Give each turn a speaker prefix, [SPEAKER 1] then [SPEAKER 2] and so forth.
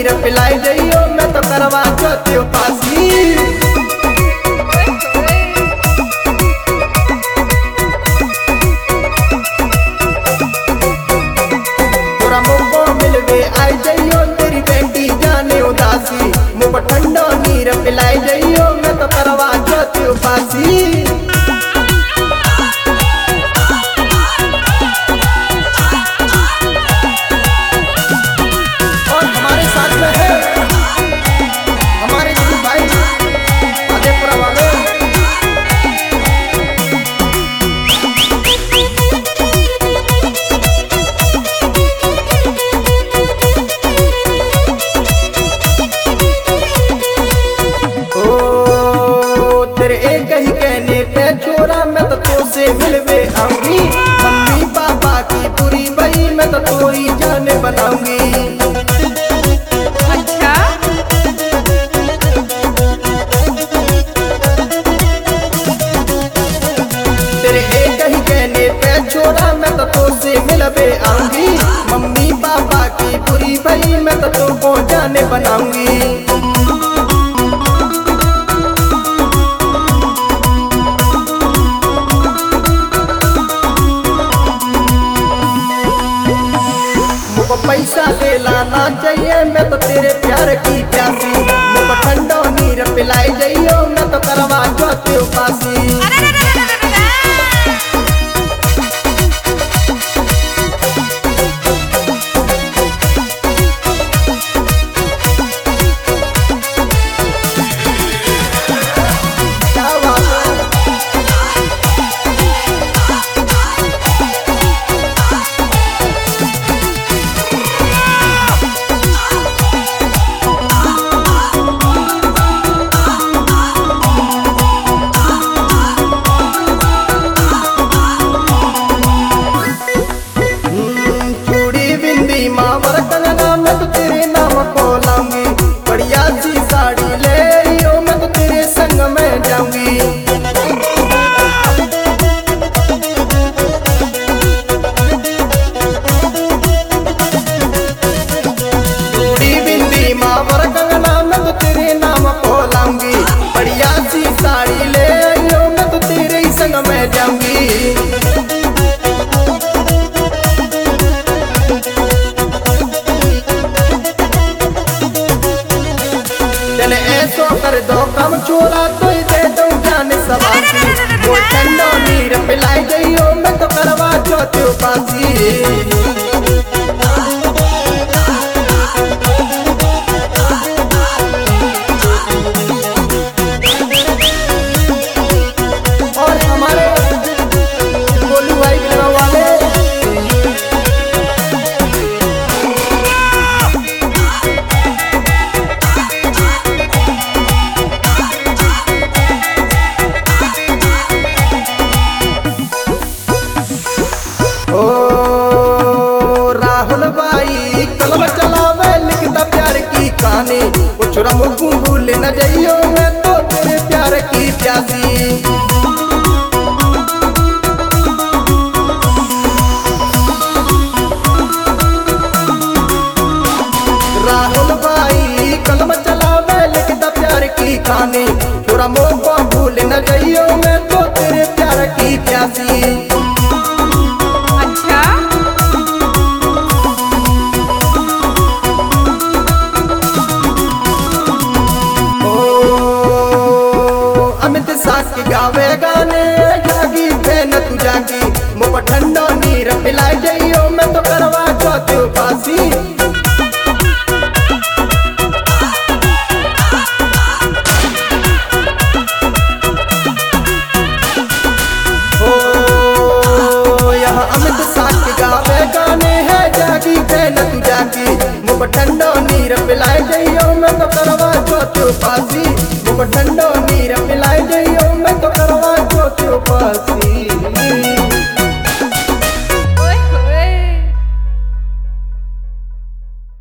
[SPEAKER 1] नीर पिलाई जइयो मैं तो करवा चौथ उपासी। तोरा मुझको मिलवे आई जइयो तेरी बेटी जाने उदासी। मुझको ठंडो नीर पिलाई जइयो मैं तो करवा चौथ उपासी। मिलवे आऊंगी मम्मी पापा की पूरी बई मैं तो कोई जाने बनाऊंगी।
[SPEAKER 2] अच्छा
[SPEAKER 1] तेरे एक ही कहने पे छोड़ा मैं तो तुझसे मिलवे आऊंगी। मम्मी पापा की पूरी बई मैं तो तुमको जाने बनाऊंगी। पैसा दे लाना चाहिए मैं तो तेरे प्यार की प्यासी। मुझको ठंडो नीर पिलाई जइयो मैं तो करवा चौथ उपासी। चले ऐसो कर दो कम छोरा तो दे दो जान सवासी। वो ठंडो नीर पिलाई जइयो मैं तो करवा चौथ उपासी। कलम चलावे लिखता प्यार की कहानी। वो छोरा मुझको भूल न जाइयो मैं तो तेरे प्यार की प्यासी। राहुल भाई कलम चलावे लिखता प्यार की कहानी। छोरा मुझको भूल न जाइयो मैं तो तेरे प्यार की प्यासी। गावे गाने जागी बहन तू जागी। मुझको ठंडो नीर पिलाई जइयो मैं तो करवा चौथ उपासी। ओ यहाँ अमित साथ गावे गाने हैं जागी बहन तू जागी। मुझको ठंडो नीर पिलाई जइयो मैं तो करवा चौथ उपासी। मुझको ठंडो नीर पिलाई जइयो मैं तो करवा चौथ उपासी।